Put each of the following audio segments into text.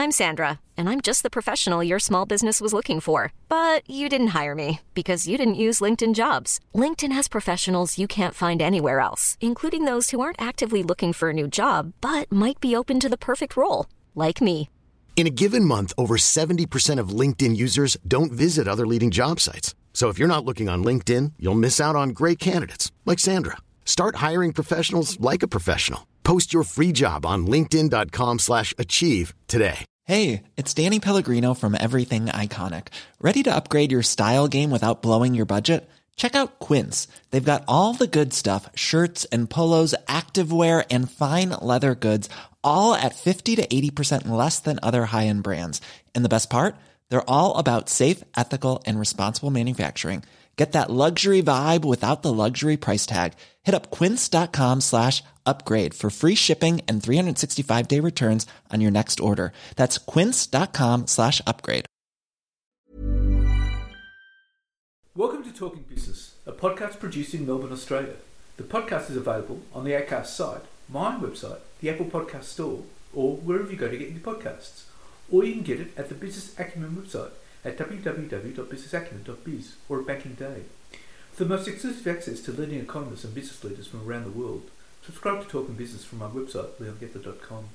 I'm Sandra, and I'm just the professional your small business was looking for. But you didn't hire me because you didn't use LinkedIn Jobs. LinkedIn has professionals you can't find anywhere else, including those who aren't actively looking for a new job, but might be open to the perfect role, like me. In a given month, over 70% of LinkedIn users don't visit other leading job sites. So if you're not looking on LinkedIn, you'll miss out on great candidates like Sandra. Start hiring professionals like a professional. Post your free job on linkedin.com/achieve today. Hey, it's Danny Pellegrino from Everything Iconic. Ready to upgrade your style game without blowing your budget? Check out Quince. They've got all the good stuff, shirts and polos, activewear, and fine leather goods, all at 50 to 80% less than other high-end brands. And the best part? They're all about safe, ethical, and responsible manufacturing. Get that luxury vibe without the luxury price tag. Hit up quince.com/upgrade for free shipping and 365-day returns on your next order. That's quince.com/upgrade. Welcome to Talking Business, a podcast produced in Melbourne, Australia. The podcast is available on the Acast site, my website, the Apple Podcast Store, or wherever you go to get your podcasts. Or you can get it at the Business Acumen website at www.businessacumen.biz or at Banking Day. For the most exclusive access to leading economists and business leaders from around the world, subscribe to Talking Business from my website, leongettler.com.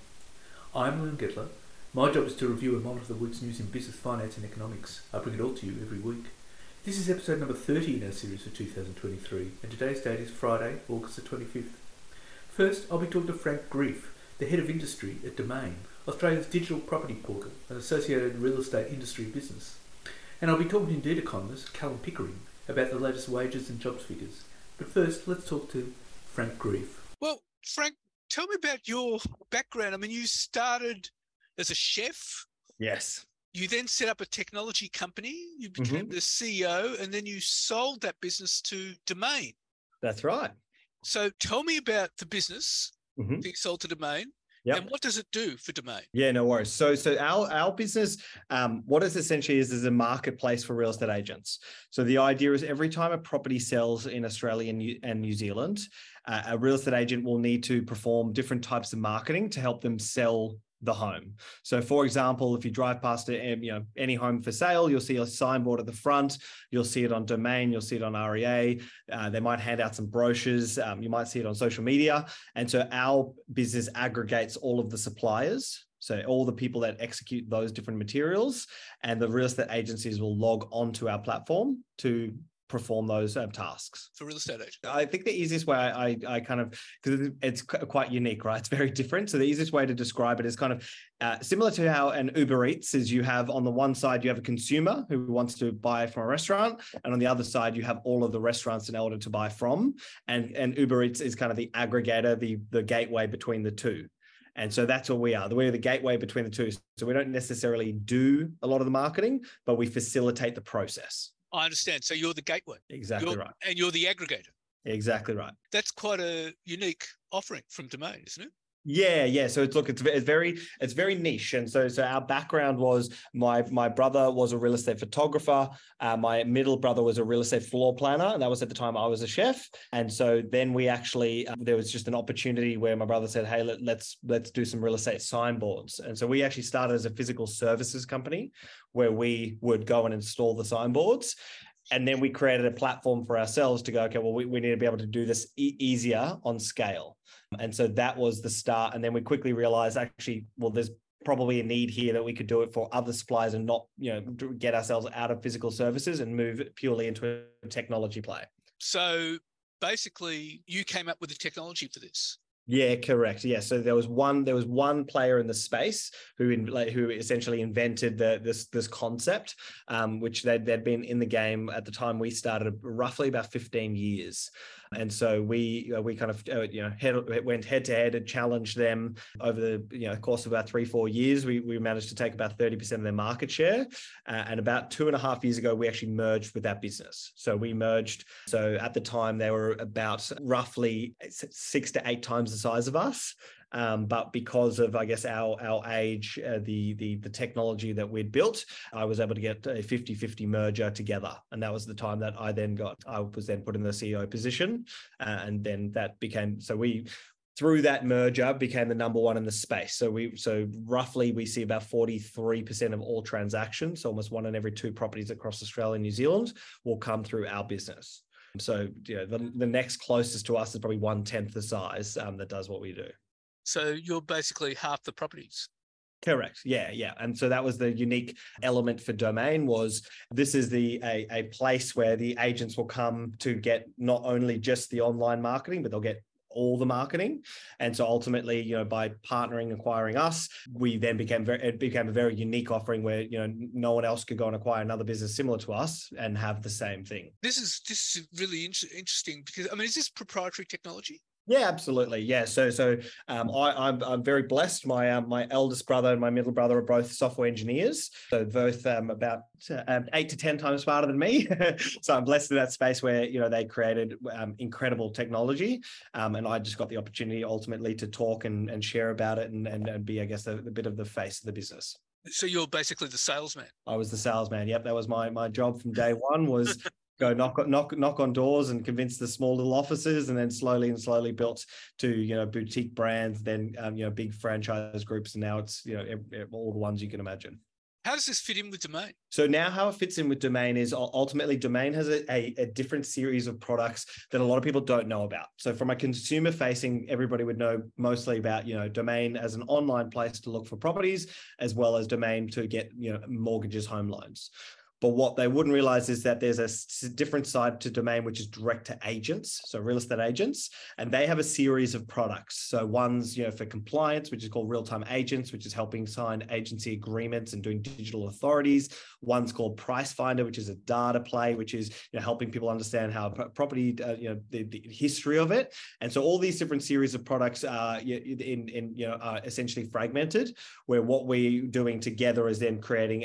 I'm Leon Gettler. My job is to review and monitor the week's news in business, finance and economics. I bring it all to you every week. This is episode number 30 in our series for 2023, and today's date is Friday, August the 25th. First, I'll be talking to Frank Greif, the Head of Industry at Domain, Australia's digital property portal and associated real estate industry business. And I'll be talking to Indeed economist Callum Pickering about the latest wages and jobs figures. But first, let's talk to Frank Greif. Well, Frank, tell me about your background. I mean, you started as a chef. Yes. You then set up a technology company. You became the CEO, and then you sold that business to Domain. That's right. So tell me about the business that you sold to Domain. Yep. And what does it do for Domain? Yeah, no worries. So our business, what it essentially is a marketplace for real estate agents. So the idea is every time a property sells in Australia and New Zealand, a real estate agent will need to perform different types of marketing to help them sell the home. So for example, if you drive past any home for sale, you'll see a signboard at the front, you'll see it on Domain, you'll see it on REA, they might hand out some brochures, you might see it on social media. And so our business aggregates all of the suppliers, so all the people that execute those different materials, and the real estate agencies will log onto our platform to perform those tasks. For real estate agents? I think the easiest way I kind of, because it's quite unique, right? It's very different. So the easiest way to describe it is kind of similar to how an Uber Eats is. You have on the one side, you have a consumer who wants to buy from a restaurant. And on the other side, you have all of the restaurants in order to buy from. And Uber Eats is kind of the aggregator, the gateway between the two. And so that's what we are. We're the gateway between the two. So we don't necessarily do a lot of the marketing, but we facilitate the process. I understand. So you're the gateway. Exactly right. And you're the aggregator. Exactly right. That's quite a unique offering from Domain, isn't it? Yeah. So it's very niche, and so our background was my brother was a real estate photographer, my middle brother was a real estate floor planner, and that was at the time I was a chef. And so then we actually there was just an opportunity where my brother said, "Hey, let's do some real estate signboards." And so we actually started as a physical services company where we would go and install the signboards. And then we created a platform for ourselves to go, okay, well, we need to be able to do this easier on scale. And so that was the start. And then we quickly realized, actually, well, there's probably a need here that we could do it for other suppliers and not, get ourselves out of physical services and move purely into a technology play. So basically, you came up with the technology for this. Yeah, correct. Yeah, so there was one player in the space who essentially invented this concept, which they'd been in the game at the time we started roughly about 15 years. And so we kind of went head to head and challenged them over the course of about 3-4 years. We managed to take about 30% of their market share, and about 2.5 years ago we actually merged with that business. So we merged. So at the time they were about roughly 6 to 8 times the size of us. But because of, I guess, our age, the technology that we'd built, I was able to get a 50-50 merger together. And that was the time that I was then put in the CEO position. And then that became, so through that merger became the number one in the space. So roughly we see about 43% of all transactions, so almost 1 in every 2 properties across Australia and New Zealand will come through our business. So the next closest to us is probably 1/10 the size that does what we do. So you're basically half the properties. Correct. Yeah. And so that was the unique element for Domain, was this is a place where the agents will come to get not only just the online marketing, but they'll get all the marketing. And so ultimately, by partnering, acquiring us, we then became a very unique offering where, no one else could go and acquire another business similar to us and have the same thing. This is really interesting because, is this proprietary technology? Yeah, absolutely. Yeah. So I'm very blessed. My eldest brother and my middle brother are both software engineers. So both about 8 to 10 times smarter than me. So I'm blessed in that space where, they created incredible technology. And I just got the opportunity ultimately to talk and share about it and be, I guess, a bit of the face of the business. So you're basically the salesman. I was the salesman. Yep. That was my job from day one, was go knock on doors and convince the small little offices, and then slowly built to, boutique brands, then, big franchise groups. And now it's, all the ones you can imagine. How does this fit in with Domain? So now how it fits in with Domain is ultimately Domain has a different series of products that a lot of people don't know about. So from a consumer facing, everybody would know mostly about, Domain as an online place to look for properties, as well as Domain to get, mortgages, home loans. But what they wouldn't realize is that there's a different side to Domain, which is direct to agents, so real estate agents, and they have a series of products. So one's, for compliance, which is called Real-Time Agents, which is helping sign agency agreements and doing digital authorities. One's called Price Finder, which is a data play, which is helping people understand how property, the history of it. And so all these different series of products are essentially fragmented, where what we're doing together is then creating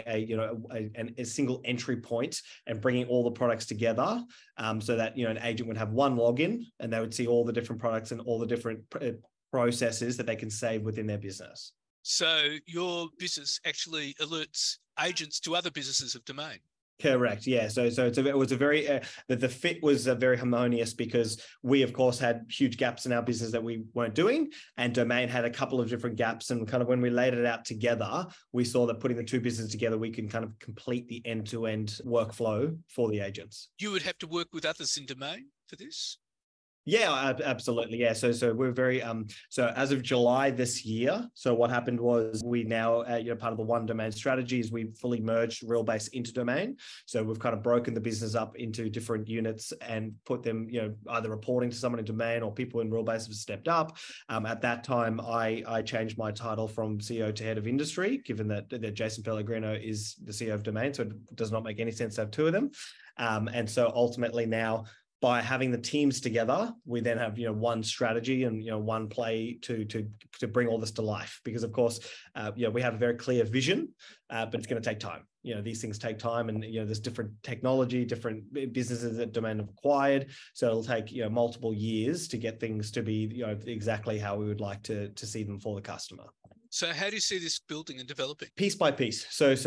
a single entry point and bringing all the products together, so that an agent would have one login and they would see all the different products and all the different processes that they can save within their business. So your business actually alerts agents to other businesses of Domain. Correct. Yeah. So it was a very the fit was very harmonious, because we of course had huge gaps in our business that we weren't doing, and Domain had a couple of different gaps. And kind of when we laid it out together, we saw that putting the two businesses together, we can kind of complete the end-to-end workflow for the agents. You would have to work with others in Domain for this? Yeah, absolutely. Yeah. So we're very, so as of July this year, so what happened was we now, part of the One Domain strategy is we fully merged Realbase into Domain. So we've kind of broken the business up into different units and put them, either reporting to someone in Domain or people in Realbase have stepped up. At that time, I changed my title from CEO to head of industry, given that Jason Pellegrino is the CEO of Domain. So it does not make any sense to have two of them. And so ultimately now, by having the teams together, we then have one strategy and one play to bring all this to life. Because of course, we have a very clear vision, but it's going to take time. These things take time, and there's different technology, different businesses that Domain have acquired, so it'll take multiple years to get things to be exactly how we would like to see them for the customer. So how do you see this building and developing? Piece by piece. So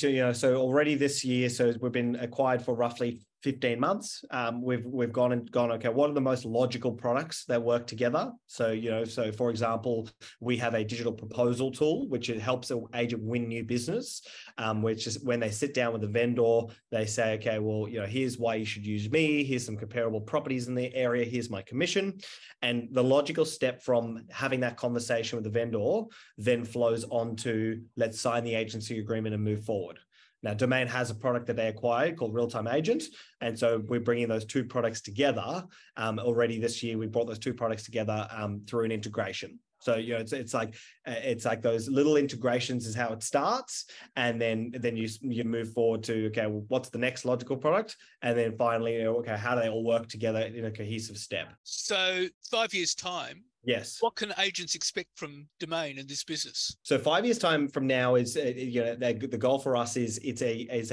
already this year, so we've been acquired for roughly 15 months. We've gone, okay, what are the most logical products that work together? So, so for example, we have a digital proposal tool, which helps an agent win new business, which is when they sit down with a vendor, they say, okay, well, here's why you should use me. Here's some comparable properties in the area. Here's my commission. And the logical step from having that conversation with the vendor then flows on to, let's sign the agency agreement and move forward. Now, Domain has a product that they acquired called Real-Time Agent. And so we're bringing those two products together. Already this year, we brought those two products together through an integration. So, it's like those little integrations is how it starts. And then you move forward to, okay, well, what's the next logical product? And then finally, okay, how do they all work together in a cohesive step? So 5 years' time, yes, what can agents expect from Domain in this business? So 5 years' time from now is, the goal for us is it's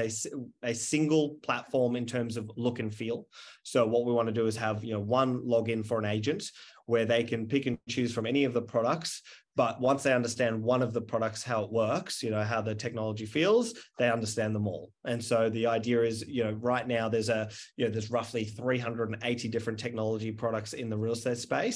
a single platform in terms of look and feel. So what we want to do is have, one login for an agent where they can pick and choose from any of the products. But once they understand one of the products, how it works, how the technology feels, they understand them all. And so the idea is, right now there's roughly 380 different technology products in the real estate space.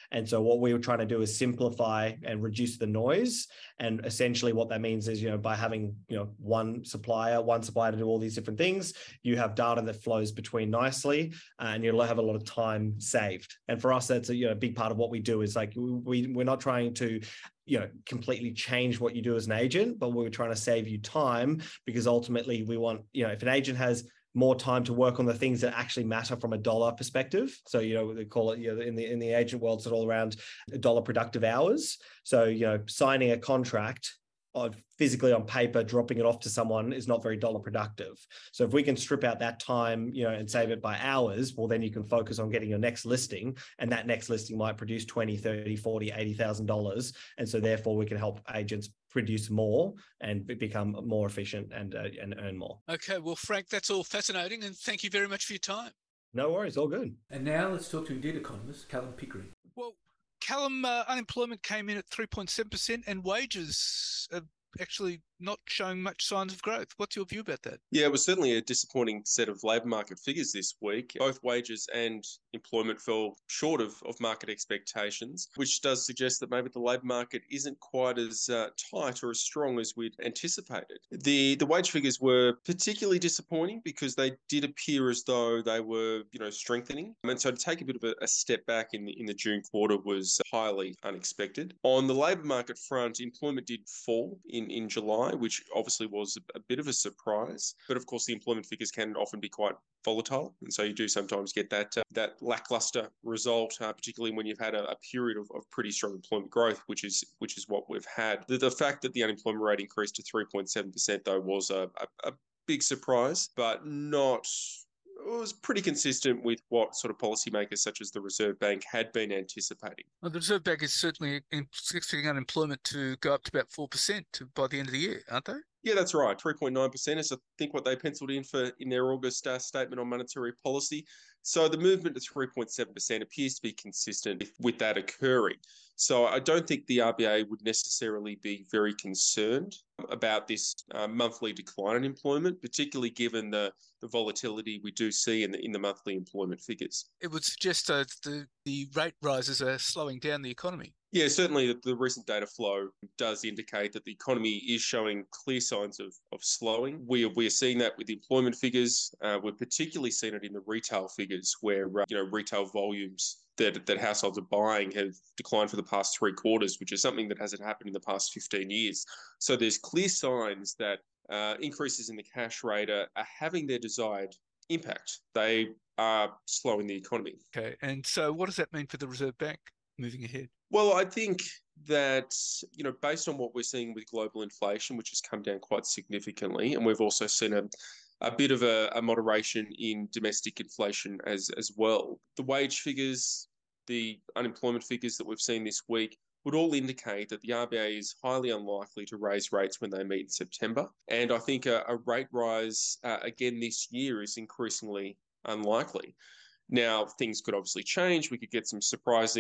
And so what we were trying to do is simplify and reduce the noise. And essentially what that means is, by having, one supplier to do all these different things, you have data that flows between nicely, and you'll have a lot of time saved. And for us, that's a big part of what we do is like, we're not trying to completely change what you do as an agent, but we're trying to save you time, because ultimately we want, if an agent has more time to work on the things that actually matter from a dollar perspective. So, they call it, in the agent world, it's all around dollar productive hours. So, signing a contract physically on paper, dropping it off to someone is not very dollar productive. So if we can strip out that time, and save it by hours, well, then you can focus on getting your next listing, and that next listing might produce $20, $30, $40, $80,000. And so therefore we can help agents produce more and become more efficient and earn more. Okay, well, Frank, that's all fascinating, and thank you very much for your time. No worries, all good. And now let's talk to Indeed economist Callum Pickering. Well, Callum, unemployment came in at 3.7% and wages are actually not showing much signs of growth. What's your view about that? Yeah, it was certainly a disappointing set of labour market figures this week. Both wages and employment fell short of market expectations, which does suggest that maybe the labour market isn't quite as tight or as strong as we'd anticipated. The wage figures were particularly disappointing because they did appear as though they were, strengthening. And so to take a bit of a step back in the June quarter was highly unexpected. On the labour market front, employment did fall in July, which obviously was a bit of a surprise. But of course, the employment figures can often be quite volatile. And so you do sometimes get that lackluster result, particularly when you've had a period of pretty strong employment growth, which is what we've had. The fact that the unemployment rate increased to 3.7%, though, was a big surprise, but not... It was pretty consistent with what sort of policymakers such as the Reserve Bank had been anticipating. Well, the Reserve Bank is certainly expecting unemployment to go up to about 4% by the end of the year, aren't they? Yeah, that's right. 3.9% is, I think, what they penciled in their August statement on monetary policy. So the movement to 3.7% appears to be consistent with that occurring. So I don't think the RBA would necessarily be very concerned about this monthly decline in employment, particularly given the volatility we do see in the monthly employment figures. It would suggest the rate rises are slowing down the economy. Yeah, certainly the recent data flow does indicate that the economy is showing clear signs of slowing. We are seeing that with the employment figures. We're particularly seeing it in the retail figures where, retail volumes that households are buying have declined for the past 3 quarters, which is something that hasn't happened in the past 15 years. So there's clear signs that increases in the cash rate are having their desired impact. They are slowing the economy. Okay, and so what does that mean for the Reserve Bank moving ahead? Well, I think that, based on what we're seeing with global inflation, which has come down quite significantly, and we've also seen a bit of a moderation in domestic inflation as well. The wage figures, the unemployment figures that we've seen this week would all indicate that the RBA is highly unlikely to raise rates when they meet in September. And I think a rate rise again this year is increasingly unlikely. Now, things could obviously change. We could get some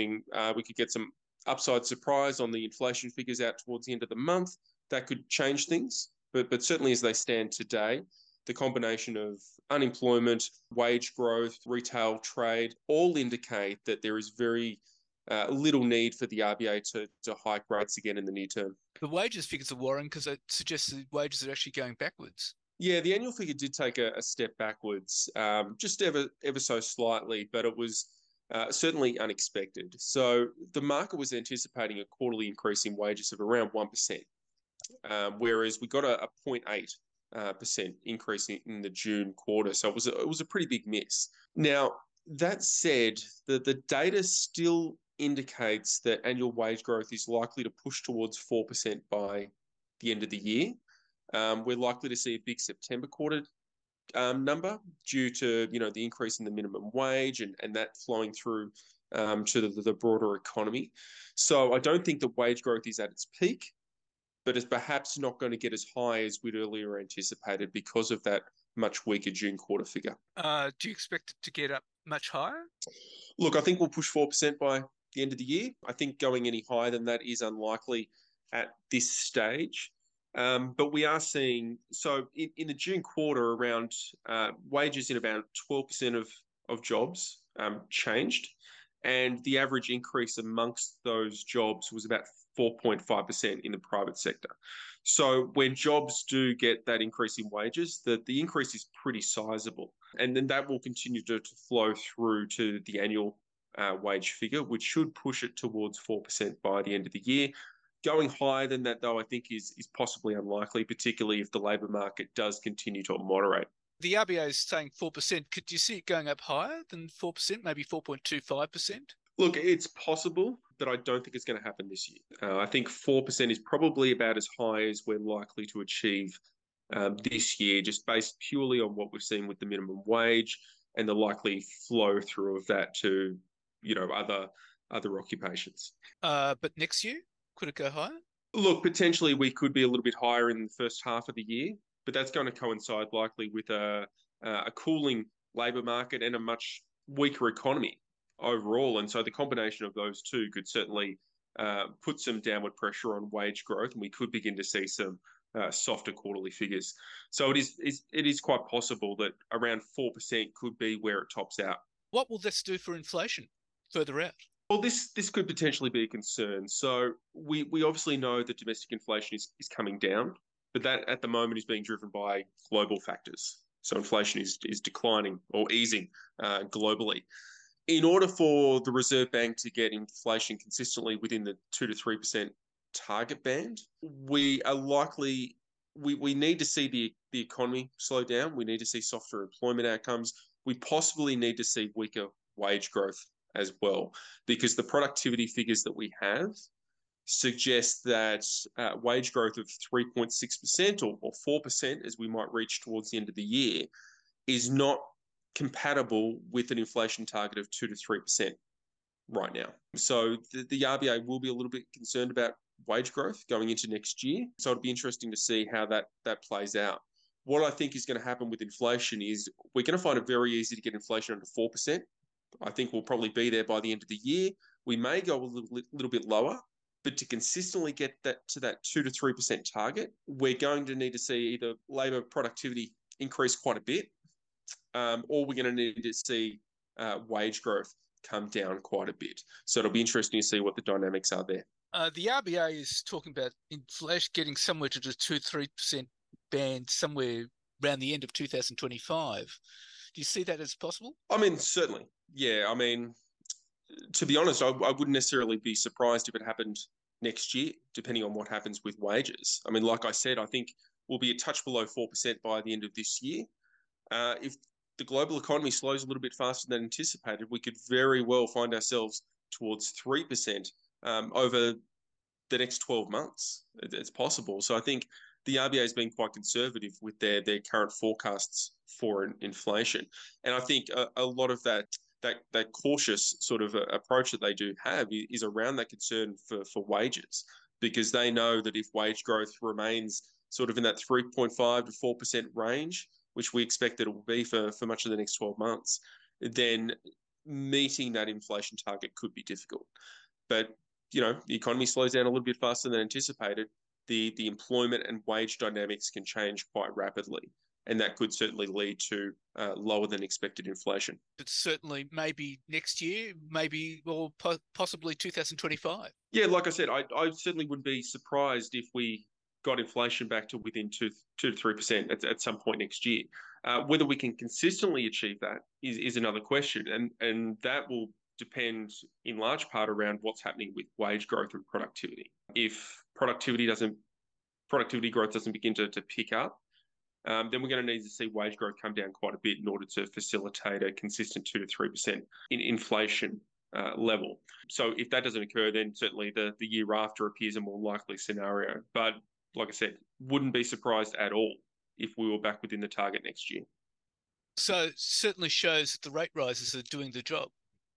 upside surprise on the inflation figures out towards the end of the month. That could change things. But certainly as they stand today, the combination of unemployment, wage growth, retail trade, all indicate that there is very little need for the RBA to hike rates again in the near term. The wages figures are worrying because it suggests that wages are actually going backwards. Yeah, the annual figure did take a step backwards, just ever so slightly, but it was certainly unexpected. So the market was anticipating a quarterly increase in wages of around 1%, whereas we got a 0.8% increase in the June quarter. So it was a pretty big miss. Now, that said, the data still indicates that annual wage growth is likely to push towards 4% by the end of the year. We're likely to see a big September quarter number due to the increase in the minimum wage and that flowing through to the broader economy. So I don't think the wage growth is at its peak, but it's perhaps not going to get as high as we'd earlier anticipated because of that much weaker June quarter figure. Do you expect it to get up much higher? Look, I think we'll push 4% by the end of the year. I think going any higher than that is unlikely at this stage. But we are seeing, so in the June quarter, around wages in about 12% of jobs changed. and the average increase amongst those jobs was about 4.5% in the private sector. So when jobs do get that increase in wages, the increase is pretty sizable. And then that will continue to flow through to the annual wage figure, which should push it towards 4% by the end of the year. Going higher than that, though, I think is possibly unlikely, particularly if the labour market does continue to moderate. The RBA is saying 4%. Could you see it going up higher than 4%, maybe 4.25%? Look, it's possible, but I don't think it's going to happen this year. I think 4% is probably about as high as we're likely to achieve this year, just based purely on what we've seen with the minimum wage and the likely flow through of that to, other occupations. But next year, could it go higher? Look, potentially we could be a little bit higher in the first half of the year, but that's going to coincide likely with a cooling labour market and a much weaker economy overall. And so the combination of those two could certainly put some downward pressure on wage growth, and we could begin to see some softer quarterly figures. So it is quite possible that around 4% could be where it tops out. What will this do for inflation further out? Well, this could potentially be a concern. So we obviously know that domestic inflation is coming down, but that at the moment is being driven by global factors. So inflation is declining or easing globally. In order for the Reserve Bank to get inflation consistently within the 2 to 3% target band, we need to see the economy slow down. We need to see softer employment outcomes. We possibly need to see weaker wage growth as well, because the productivity figures that we have suggest that wage growth of 3.6% or 4%, as we might reach towards the end of the year, is not compatible with an inflation target of 2 to 3% right now. So the RBA will be a little bit concerned about wage growth going into next year. So it'll be interesting to see how that plays out. What I think is going to happen with inflation is we're going to find it very easy to get inflation under 4%. I think we'll probably be there by the end of the year. We may go a little bit lower, but to consistently get that to that 2 to 3% target, we're going to need to see either labour productivity increase quite a bit, or we're going to need to see wage growth come down quite a bit. So it'll be interesting to see what the dynamics are there. The RBA is talking about inflation getting somewhere to the 2-3% band somewhere around the end of 2025. Do you see that as possible? I mean, certainly. Yeah, I mean, to be honest, I wouldn't necessarily be surprised if it happened next year, depending on what happens with wages. I mean, like I said, I think we'll be a touch below 4% by the end of this year. If the global economy slows a little bit faster than anticipated, we could very well find ourselves towards 3% over the next 12 months. It's possible. So I think the RBA has been quite conservative with their current forecasts for inflation. And I think a lot of that cautious sort of approach that they do have is around that concern for wages, because they know that if wage growth remains sort of in that 3.5 to 4% range, which we expect that it will be for much of the next 12 months, then meeting that inflation target could be difficult. But, the economy slows down a little bit faster than anticipated. The employment and wage dynamics can change quite rapidly, and that could certainly lead to lower than expected inflation. But certainly maybe next year, or possibly 2025. Yeah, like I said, I certainly wouldn't be surprised if we got inflation back to within 2 to 3% at some point next year. Whether we can consistently achieve that is another question, and that will depend in large part around what's happening with wage growth and productivity. If productivity growth doesn't begin to pick up, then we're going to need to see wage growth come down quite a bit in order to facilitate a consistent 2 to 3% in inflation level. So if that doesn't occur, then certainly the year after appears a more likely scenario. But like I said, wouldn't be surprised at all if we were back within the target next year. So it certainly shows that the rate rises are doing the job.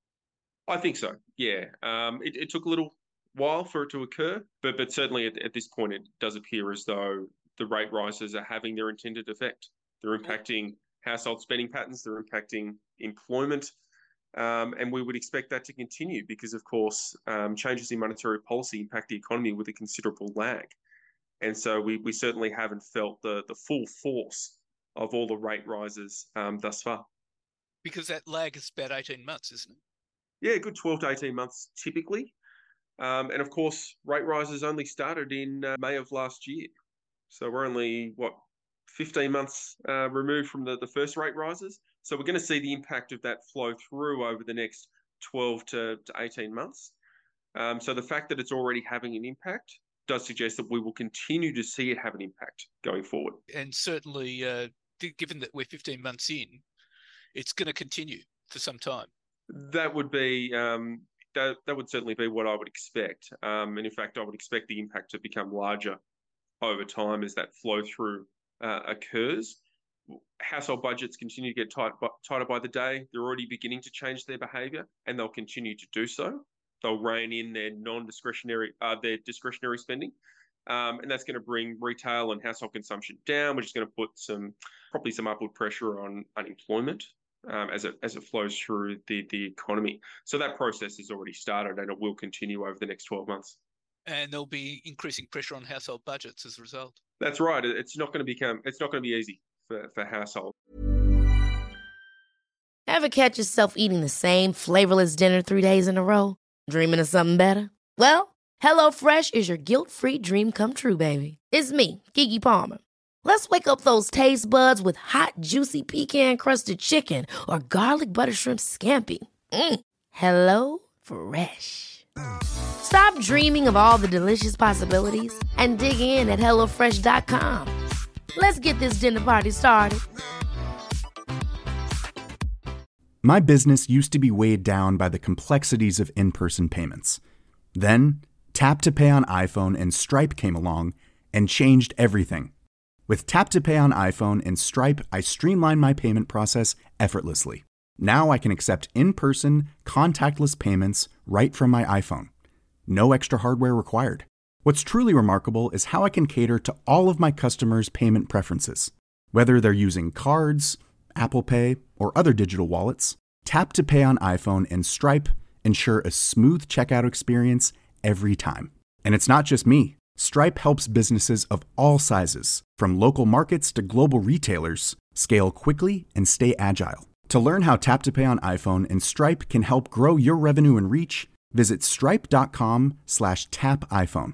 I think so, yeah. It took a little while for it to occur, but certainly at this point, it does appear as though the rate rises are having their intended effect. They're impacting household spending patterns, they're impacting employment, and we would expect that to continue because, of course, changes in monetary policy impact the economy with a considerable lag. And so we certainly haven't felt the full force of all the rate rises thus far. Because that lag is about 18 months, isn't it? Yeah, good 12 to 18 months typically. And of course, rate rises only started in May of last year. So we're only, 15 months removed from the first rate rises. So we're going to see the impact of that flow through over the next 12 to 18 months. So the fact that it's already having an impact does suggest that we will continue to see it have an impact going forward. And certainly, given that we're 15 months in, it's going to continue for some time. That would be that would certainly be what I would expect. And in fact, I would expect the impact to become larger over time as that flow through occurs. Household budgets continue to get tighter by the day. They're already beginning to change their behaviour, and they'll continue to do so. They'll rein in their their discretionary spending, and that's going to bring retail and household consumption down, which is going to put probably some upward pressure on unemployment as it flows through the economy. So that process has already started, and it will continue over the next 12 months. And there'll be increasing pressure on household budgets as a result. That's right. It's not going to be easy for households. Ever catch yourself eating the same flavorless dinner 3 days in a row? Dreaming of something better? Well, HelloFresh is your guilt-free dream come true, baby. It's me, Keke Palmer. Let's wake up those taste buds with hot, juicy pecan-crusted chicken or garlic butter shrimp scampi. Hello Fresh. Stop dreaming of all the delicious possibilities and dig in at HelloFresh.com. Let's get this dinner party started. My business used to be weighed down by the complexities of in-person payments. Then, Tap to Pay on iPhone and Stripe came along and changed everything. With Tap to Pay on iPhone and Stripe, I streamlined my payment process effortlessly. Now I can accept in-person, contactless payments right from my iPhone. No extra hardware required. What's truly remarkable is how I can cater to all of my customers' payment preferences. Whether they're using cards, Apple Pay, or other digital wallets, Tap to Pay on iPhone and Stripe ensure a smooth checkout experience every time. And it's not just me. Stripe helps businesses of all sizes, from local markets to global retailers, scale quickly and stay agile. To learn how Tap to Pay on iPhone and Stripe can help grow your revenue and reach, visit stripe.com/tapiphone.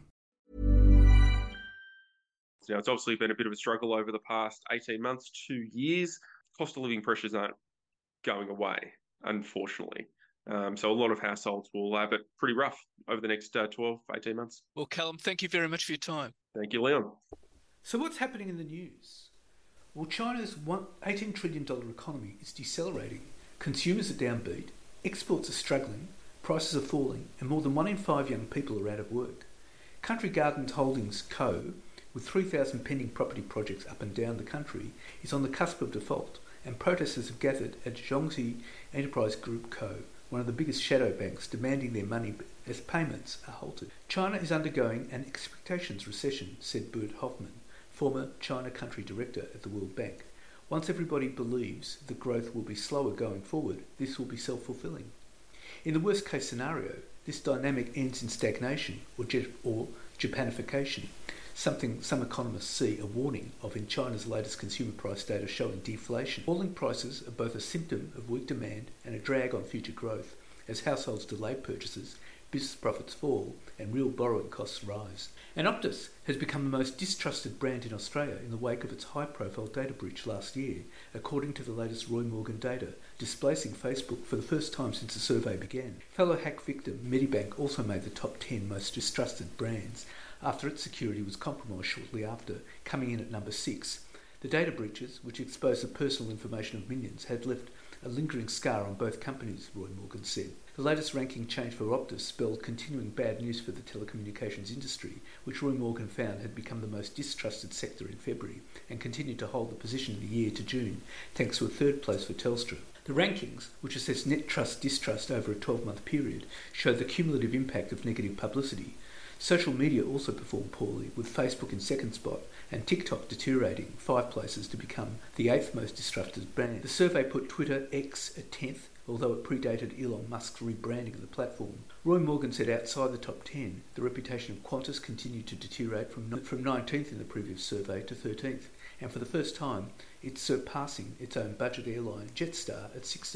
Now, it's obviously been a bit of a struggle over the past 18 months, 2 years. Cost of living pressures aren't going away, unfortunately. So a lot of households will have it pretty rough over the next 12, 18 months. Well, Callum, thank you very much for your time. Thank you, Leon. So what's happening in the news? Well, China's $18 trillion economy is decelerating. Consumers are downbeat, exports are struggling, prices are falling, and more than 1 in 5 young people are out of work. Country Gardens Holdings Co., with 3,000 pending property projects up and down the country, is on the cusp of default, and protesters have gathered at Zhongxi Enterprise Group Co., one of the biggest shadow banks, demanding their money as payments are halted. China is undergoing an expectations recession, said Bert Hoffman, former China country director at the World Bank. Once everybody believes that growth will be slower going forward, this will be self-fulfilling. In the worst case scenario, this dynamic ends in stagnation or Japanification, something some economists see a warning of in China's latest consumer price data showing deflation. Falling prices are both a symptom of weak demand and a drag on future growth as households delay purchases, business profits fall and real borrowing costs rise. And Optus has become the most distrusted brand in Australia in the wake of its high-profile data breach last year, according to the latest Roy Morgan data, displacing Facebook for the first time since the survey began. Fellow hack victim Medibank also made the top 10 most distrusted brands, after its security was compromised shortly after, coming in at number 6. The data breaches, which exposed the personal information of millions, had left a lingering scar on both companies, Roy Morgan said. The latest ranking change for Optus spelled continuing bad news for the telecommunications industry, which Roy Morgan found had become the most distrusted sector in February and continued to hold the position in the year to June, thanks to a third place for Telstra. The rankings, which assess net trust-distrust over a 12-month period, showed the cumulative impact of negative publicity. Social media also performed poorly, with Facebook in second spot and TikTok deteriorating 5 places to become the 8th most distrusted brand. The survey put Twitter X at 10th, although it predated Elon Musk's rebranding of the platform. Roy Morgan said outside the top 10, the reputation of Qantas continued to deteriorate from 19th in the previous survey to 13th, and for the first time, it's surpassing its own budget airline Jetstar at 16th.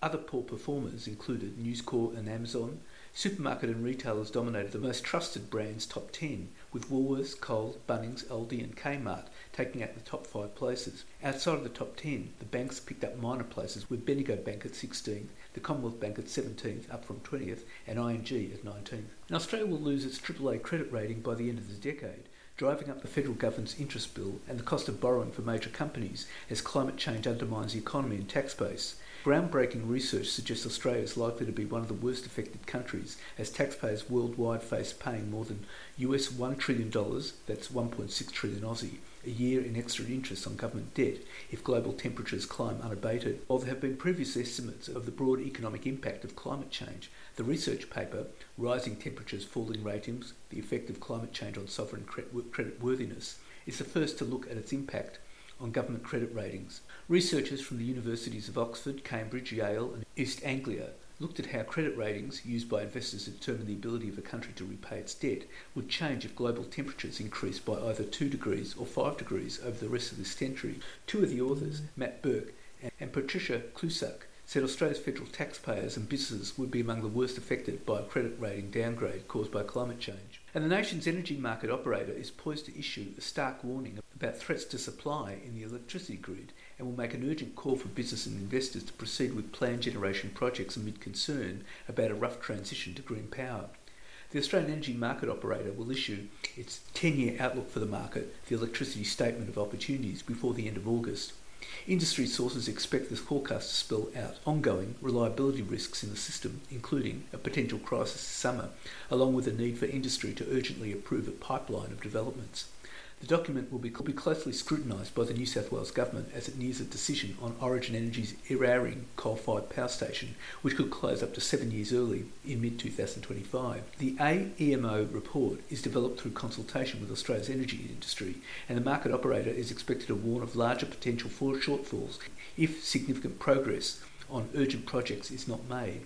Other poor performers included News Corp and Amazon. Supermarket and retailers dominated the most trusted brands top 10, with Woolworths, Coles, Bunnings, Aldi and Kmart taking out the top 5 places. Outside of the top 10, the banks picked up minor places, with Bendigo Bank at 16th, the Commonwealth Bank at 17th, up from 20th, and ING at 19th. And Australia will lose its AAA credit rating by the end of the decade, driving up the federal government's interest bill and the cost of borrowing for major companies as climate change undermines the economy and tax base. Groundbreaking research suggests Australia is likely to be one of the worst affected countries, as taxpayers worldwide face paying more than US $1 trillion, that's 1.6 trillion Aussie, a year in extra interest on government debt if global temperatures climb unabated. While there have been previous estimates of the broad economic impact of climate change, the research paper, Rising Temperatures, Falling Ratings, the Effect of Climate Change on Sovereign Credit Worthiness, is the first to look at its impact on government credit ratings. Researchers from the universities of Oxford, Cambridge, Yale and East Anglia looked at how credit ratings used by investors to determine the ability of a country to repay its debt would change if global temperatures increased by either 2 degrees or 5 degrees over the rest of this century. Two of the authors, Matt Burke and Patricia Klusak, said Australia's federal taxpayers and businesses would be among the worst affected by a credit rating downgrade caused by climate change. And the nation's energy market operator is poised to issue a stark warning about threats to supply in the electricity grid and will make an urgent call for business and investors to proceed with planned generation projects amid concern about a rough transition to green power. The Australian Energy Market Operator will issue its 10-year outlook for the market, the Electricity Statement of Opportunities, before the end of August. Industry sources expect this forecast to spell out ongoing reliability risks in the system, including a potential crisis this summer, along with a need for industry to urgently approve a pipeline of developments. The document will be closely scrutinised by the New South Wales Government as it nears a decision on Origin Energy's Eraring coal-fired power station, which could close up to 7 years early in mid-2025. The AEMO report is developed through consultation with Australia's energy industry, and the market operator is expected to warn of larger potential shortfalls if significant progress on urgent projects is not made.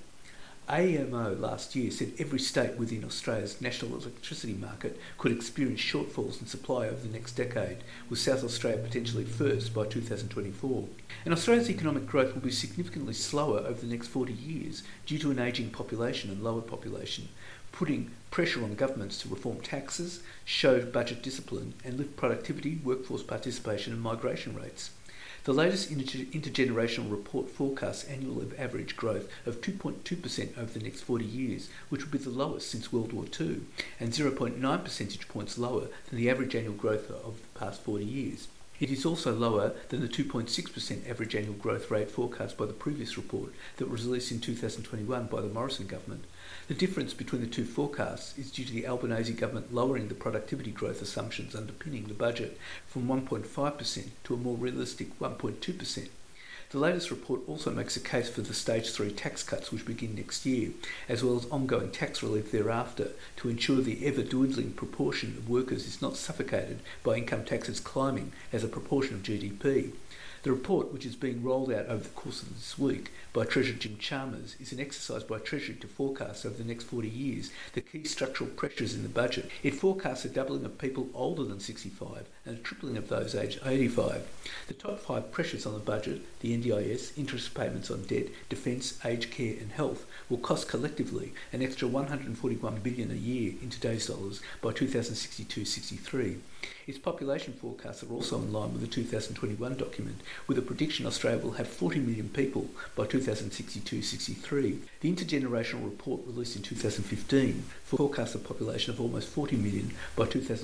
AEMO last year said every state within Australia's national electricity market could experience shortfalls in supply over the next decade, with South Australia potentially first by 2024. And Australia's economic growth will be significantly slower over the next 40 years due to an ageing population and lower population, putting pressure on governments to reform taxes, show budget discipline, and lift productivity, workforce participation and migration rates. The latest intergenerational report forecasts annual average growth of 2.2% over the next 40 years, which would be the lowest since World War II, and 0.9 percentage points lower than the average annual growth of the past 40 years. It is also lower than the 2.6% average annual growth rate forecast by the previous report that was released in 2021 by the Morrison government. The difference between the two forecasts is due to the Albanese government lowering the productivity growth assumptions underpinning the budget from 1.5% to a more realistic 1.2%. The latest report also makes a case for the Stage 3 tax cuts which begin next year, as well as ongoing tax relief thereafter, to ensure the ever-dwindling proportion of workers is not suffocated by income taxes climbing as a proportion of GDP. The report, which is being rolled out over the course of this week by Treasurer Jim Chalmers, is an exercise by Treasury to forecast over the next 40 years the key structural pressures in the budget. It forecasts a doubling of people older than 65 and a tripling of those aged 85. The top 5 pressures on the budget, the NDIS, interest payments on debt, defence, aged care and health, will cost collectively an extra $141 billion a year in today's dollars by 2062-63. Its population forecasts are also in line with the 2021 document, with a prediction Australia will have 40 million people by 2062-63. The intergenerational report released in 2015 forecasts a population of almost 40 million by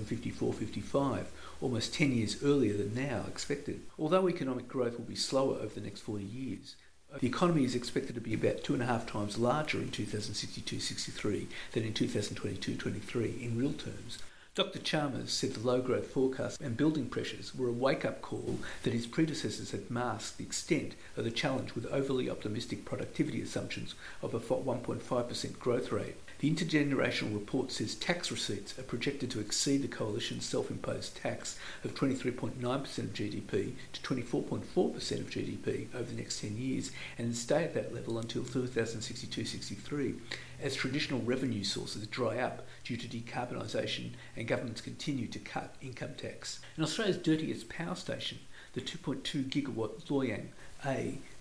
2054-55, almost 10 years earlier than now expected. Although economic growth will be slower over the next 40 years, the economy is expected to be about 2.5 times larger in 2062-63 than in 2022-23 in real terms. Dr. Chalmers said the low-growth forecast and building pressures were a wake-up call that his predecessors had masked the extent of the challenge with overly optimistic productivity assumptions of a 1.5% growth rate. The intergenerational report says tax receipts are projected to exceed the Coalition's self-imposed tax of 23.9% of GDP to 24.4% of GDP over the next 10 years and stay at that level until 2062-63 as traditional revenue sources dry up due to decarbonisation and governments continue to cut income tax. And Australia's dirtiest power station, the 2.2 gigawatt Loy Yang A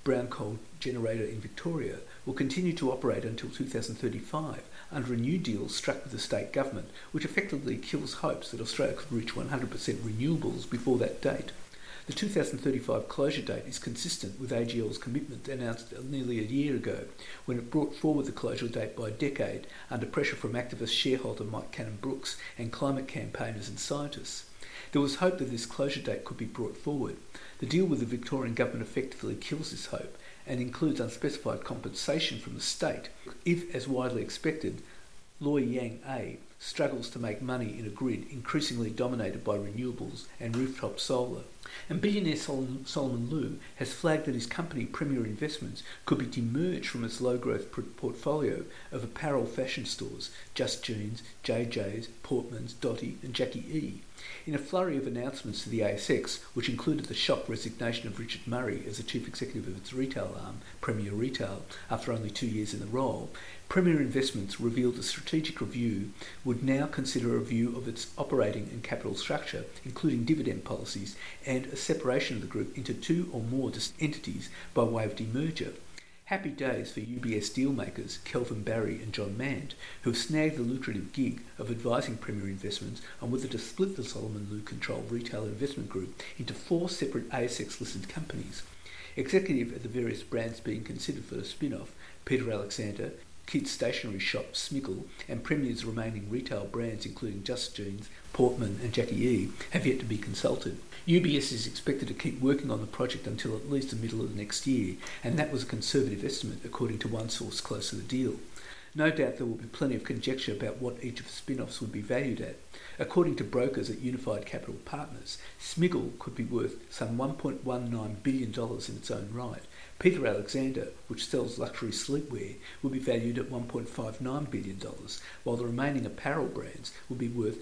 brown coal generator in Victoria, will continue to operate until 2035 under a new deal struck with the state government, which effectively kills hopes that Australia could reach 100% renewables before that date. The 2035 closure date is consistent with AGL's commitment announced nearly a year ago, when it brought forward the closure date by a decade under pressure from activist shareholder Mike Cannon-Brookes and climate campaigners and scientists. There was hope that this closure date could be brought forward. The deal with the Victorian government effectively kills this hope and includes unspecified compensation from the state if, as widely expected, Loy Yang A struggles to make money in a grid increasingly dominated by renewables and rooftop solar. And billionaire Solomon Lew has flagged that his company, Premier Investments, could be demerged from its low-growth portfolio of apparel fashion stores, Just Jeans, JJ's, Portman's, Dotti and Jackie E. In a flurry of announcements to the ASX, which included the shock resignation of Richard Murray as the chief executive of its retail arm, Premier Retail, after only 2 years in the role, Premier Investments revealed a strategic review would now consider a review of its operating and capital structure, including dividend policies, and a separation of the group into two or more entities by way of demerger. Happy days for UBS dealmakers Kelvin Barry and John Mand, who have snagged the lucrative gig of advising Premier Investments on whether to split the Solomon Lew-controlled retail investment group into 4 separate ASX-listed companies. Executive at the various brands being considered for the spin-off, Peter Alexander, kids' stationery shop Smiggle, and Premier's remaining retail brands including Just Jeans, Portman and Jackie E have yet to be consulted. UBS is expected to keep working on the project until at least the middle of next year, and that was a conservative estimate according to one source close to the deal. No doubt there will be plenty of conjecture about what each of the spin-offs would be valued at. According to brokers at Unified Capital Partners, Smiggle could be worth some $1.19 billion in its own right. Peter Alexander, which sells luxury sleepwear, will be valued at $1.59 billion, while the remaining apparel brands will be worth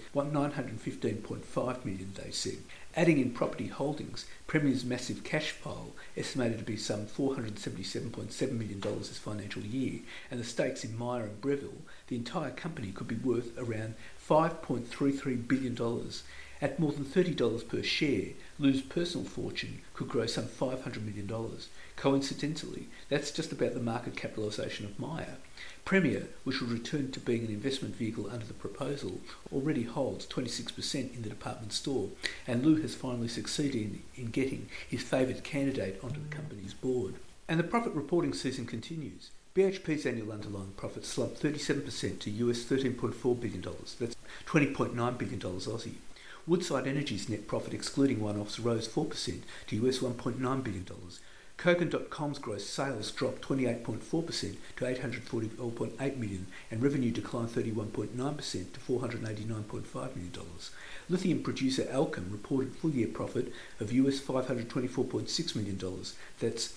$915.5 million, they said. Adding in property holdings, Premier's massive cash pile, estimated to be some $477.7 million this financial year, and the stakes in Myer and Breville, the entire company could be worth around $5.33 billion. At more than $30 per share, Lew's personal fortune could grow some $500 million. Coincidentally, that's just about the market capitalisation of Myer. Premier, which will return to being an investment vehicle under the proposal, already holds 26% in the department store, and Lew has finally succeeded in getting his favoured candidate onto the company's board. And the profit reporting season continues. BHP's annual underlying profit slumped 37% to US $13.4 billion. That's $20.9 billion Aussie. Woodside Energy's net profit excluding one-offs rose 4% to US $1.9 billion. Kogan.com's gross sales dropped 28.4% to $844.8 million, and revenue declined 31.9% to $489.5 million. Lithium producer Alkem reported full-year profit of US $524.6 million. That's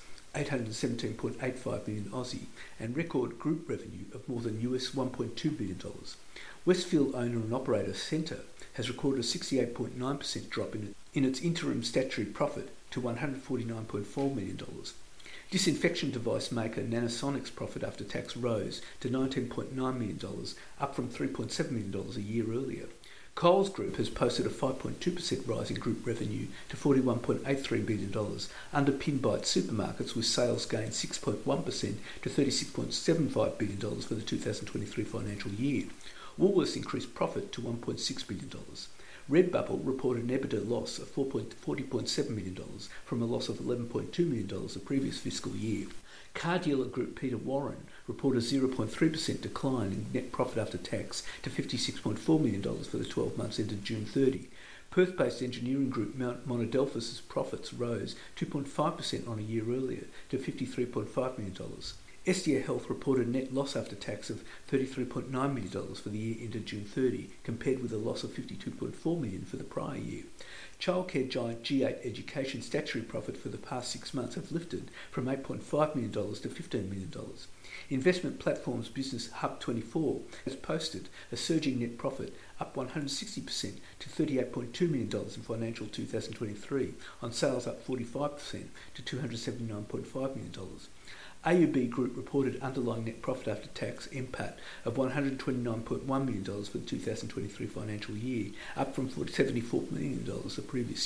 $817.85 million Aussie, and record group revenue of more than US $1.2 billion. Westfield owner and operator Centre has recorded a 68.9% drop in its interim statutory profit to $149.4 million. Disinfection device maker Nanosonics' profit after tax rose to $19.9 million, up from $3.7 million a year earlier. Coles Group has posted a 5.2% rise in group revenue to $41.83 billion, underpinned by its supermarkets, with sales gained 6.1% to $36.75 billion for the 2023 financial year. Woolworths increased profit to $1.6 billion. Redbubble reported an EBITDA loss of $40.7 million from a loss of $11.2 million the previous fiscal year. Car dealer group Peter Warren reported a 0.3% decline in net profit after tax to $56.4 million for the 12 months ended June 30. Perth-based engineering group Mount Monadelphous' profits rose 2.5% on a year earlier to $53.5 million. Estia Health reported a net loss after tax of $33.9 million for the year ended June 30, compared with a loss of $52.4 million for the prior year. Childcare giant G8 Education statutory profit for the past 6 months have lifted from $8.5 million to $15 million. Investment platforms business Hub24 has posted a surging net profit up 160% to $38.2 million in financial 2023 on sales up 45% to $279.5 million. AUB Group reported underlying net profit after tax (NPAT) of $129.1 million for the 2023 financial year, up from $74 million the previous year.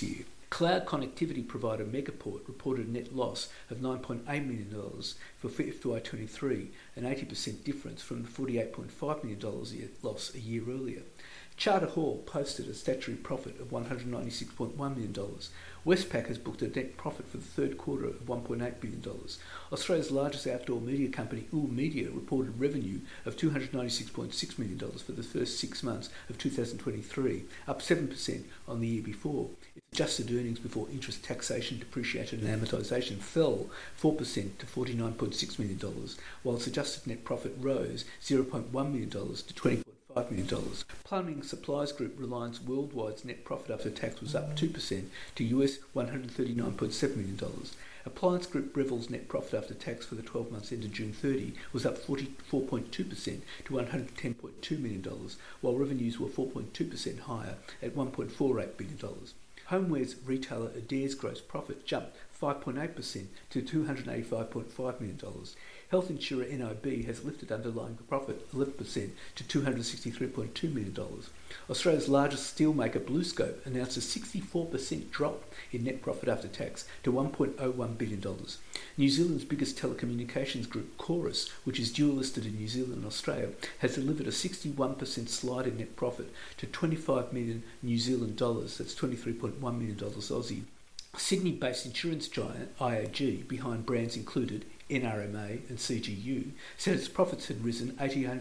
Cloud connectivity provider Megaport reported a net loss of $9.8 million for FY23, an 80% difference from the $48.5 million loss a year earlier. Charter Hall posted a statutory profit of $196.1 million. Westpac has booked a net profit for the third quarter of $1.8 billion. Australia's largest outdoor media company, UL Media, reported revenue of $296.6 million for the first 6 months of 2023, up 7% on the year before. Its adjusted earnings before interest, taxation, depreciation and amortisation fell 4% to $49.6 million, while its adjusted net profit rose $0.1 million to $20.5 million. Plumbing Supplies Group Reliance Worldwide's net profit after tax was up 2% to US $139.7 million. Appliance Group Breville's net profit after tax for the 12 months ended June 30 was up 44.2% to $110.2 million, while revenues were 4.2% higher at $1.48 billion. Homewares retailer Adairs gross profit jumped 5.8% to $285.5 million. Health insurer NIB has lifted underlying profit 11% to $263.2 million. Australia's largest steelmaker BlueScope announced a 64% drop in net profit after tax to $1.01 billion. New Zealand's biggest telecommunications group, Chorus, which is dual listed in New Zealand and Australia, has delivered a 61% slide in net profit to 25 million New Zealand dollars, that's $23.1 million Aussie. Sydney-based insurance giant IAG, behind brands included NRMA and CGU, said its profits had risen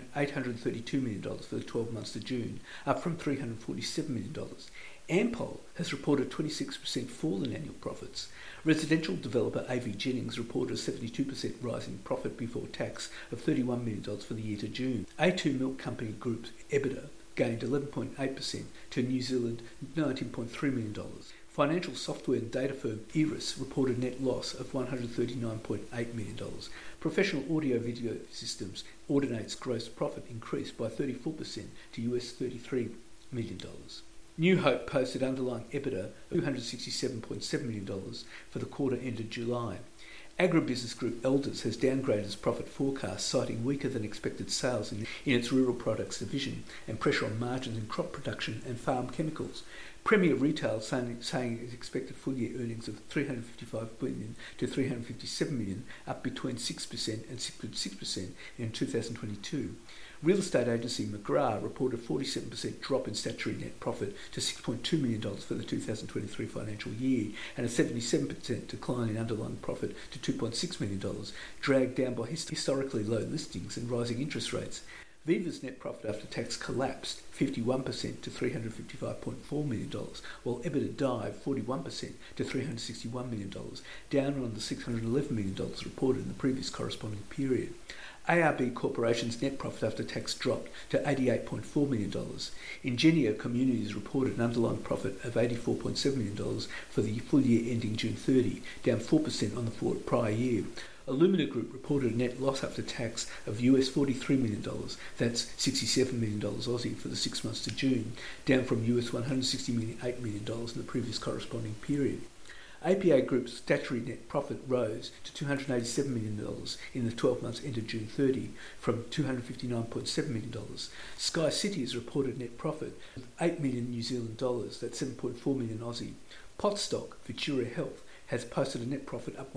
$832 million for the 12 months to June, up from $347 million. Ampol has reported a 26% fall in annual profits. Residential developer AV Jennings reported a 72% rise in profit before tax of $31 million for the year to June. A2 Milk Company Group's EBITDA gained 11.8% to New Zealand $19.3 million. Financial software and data firm Iris reported a net loss of $139.8 million. Professional audio-video systems Audinate's gross profit increased by 34% to US $33 million. New Hope posted underlying EBITDA of $267.7 million for the quarter ended July. Agribusiness group Elders has downgraded its profit forecast, citing weaker than expected sales in its rural products division and pressure on margins in crop production and farm chemicals. Premier Retail saying its expected full-year earnings of $355 billion to $357 million, up between 6% and 6.6% in 2022. Real estate agency McGrath reported a 47% drop in statutory net profit to $6.2 million for the 2023 financial year and a 77% decline in underlying profit to $2.6 million, dragged down by historically low listings and rising interest rates. Viva's net profit after tax collapsed 51% to $355.4 million, while EBITDA dived 41% to $361 million, down on the $611 million reported in the previous corresponding period. ARB Corporation's net profit after tax dropped to $88.4 million. Ingenia Communities reported an underlying profit of $84.7 million for the full year ending June 30, down 4% on the prior year. Illumina Group reported a net loss after tax of US $43 million, that's $67 million Aussie for the 6 months to June, down from US $168 million in the previous corresponding period. APA Group's statutory net profit rose to $287 million in the 12 months ended June 30 from $259.7 million. Sky City has reported net profit of $8 million New Zealand dollars, that's 7.4 million Aussie. Potstock, Futura Health, has posted a net profit up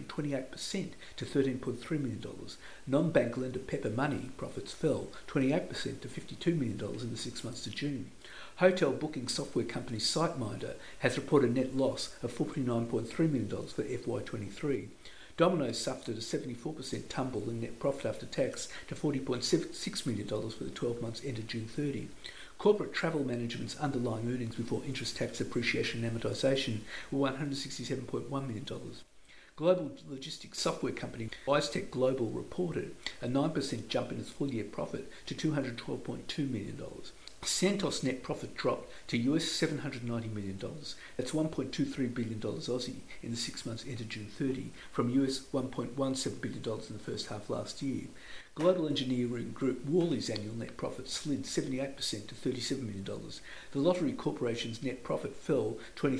128% to $13.3 million. Non-bank lender Pepper Money profits fell 28% to $52 million in the 6 months to June. Hotel booking software company SiteMinder has reported a net loss of $49.3 million for FY23. Domino's suffered a 74% tumble in net profit after tax to $40.6 million for the 12 months ended June 30. Corporate Travel Management's underlying earnings before interest, tax, depreciation and amortisation were $167.1 million. Global logistics software company WiseTech Global reported a 9% jump in its full-year profit to $212.2 million. Santos net profit dropped to US $790 million. That's $1.23 billion Aussie in the 6 months ended June 30, from US $1.17 billion in the first half last year. Global engineering group Worley's annual net profit slid 78% to $37 million. The Lottery Corporation's net profit fell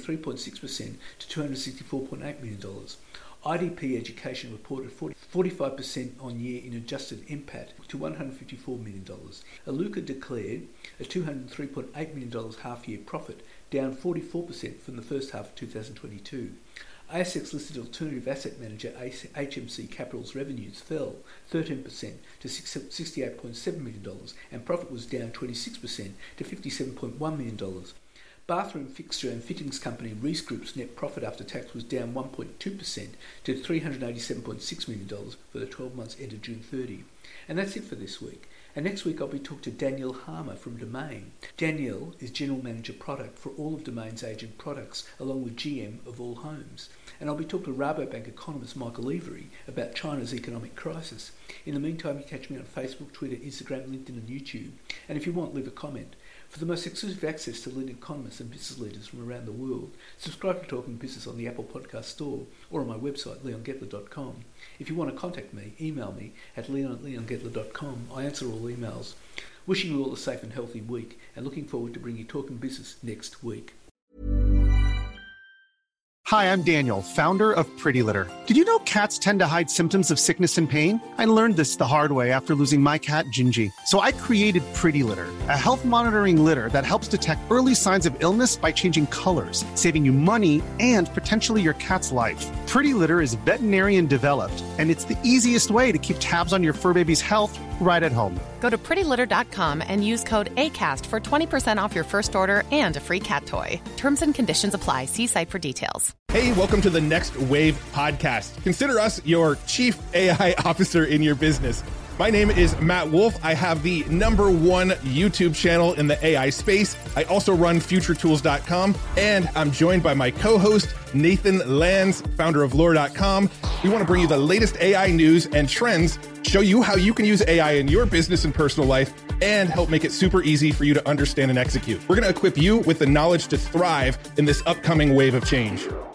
23.6% to $264.8 million. IDP Education reported 45% on year in adjusted NPAT to $154 million. Iluka declared a $203.8 million half-year profit, down 44% from the first half of 2022. ASX-listed alternative asset manager HMC Capital's revenues fell 13% to $68.7 million, and profit was down 26% to $57.1 million. Bathroom fixture and fittings company Reece Group's net profit after tax was down 1.2% to $387.6 million for the 12 months ended June 30. And that's it for this week. And next week I'll be talking to Danielle Harmer from Domain. Danielle is General Manager Product for all of Domain's agent products, along with GM of all homes. And I'll be talking to Rabobank economist Michael Every about China's economic crisis. In the meantime, you catch me on Facebook, Twitter, Instagram, LinkedIn and YouTube. And if you want, leave a comment. For the most exclusive access to leading economists and business leaders from around the world, subscribe to Talking Business on the Apple Podcast Store or on my website, leongettler.com. If you want to contact me, email me at leon@leongettler.com. I answer all emails. Wishing you all a safe and healthy week, and looking forward to bringing you Talking Business next week. Hi, I'm Daniel, founder of Pretty Litter. Did you know cats tend to hide symptoms of sickness and pain? I learned this the hard way after losing my cat, Gingy. So I created Pretty Litter, a health monitoring litter that helps detect early signs of illness by changing colors, saving you money and potentially your cat's life. Pretty Litter is veterinarian developed, and it's the easiest way to keep tabs on your fur baby's health right at home. Go to prettylitter.com and use code ACAST for 20% off your first order and a free cat toy. Terms and conditions apply. See site for details. Hey, welcome to the Next Wave podcast. Consider us your chief AI officer in your business. My name is Matt Wolf. I have the #1 YouTube channel in the AI space. I also run futuretools.com, and I'm joined by my co-host, Nathan Lands, founder of lore.com. We want to bring you the latest AI news and trends, show you how you can use AI in your business and personal life, and help make it super easy for you to understand and execute. We're going to equip you with the knowledge to thrive in this upcoming wave of change.